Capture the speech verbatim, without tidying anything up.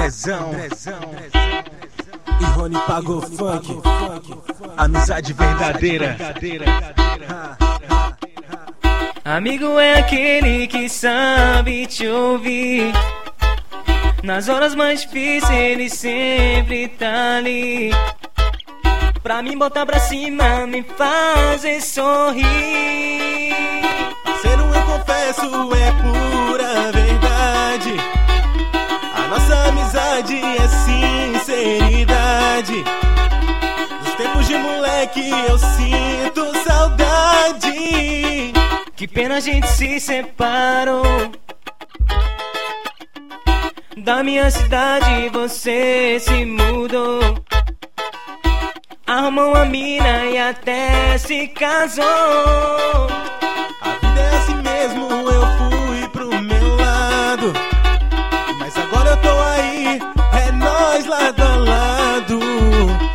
Andrezão, e Rony pagou funk, amizade verdadeira. Amigo é aquele que sabe te ouvir nas horas mais difíceis, ele sempre tá ali pra me botar pra cima, me fazer sorrir. Parceiro, eu confesso, é pura verdade. A nossa amizade é sinceridade. Dos tempos de moleque eu sinto saudade. Que pena a gente se separou. Da minha cidade você se mudou, arrumou uma mina e até se casou. A vida é assim mesmo, eu fui pro meu lado, mas agora eu tô aí, é nós lado a lado.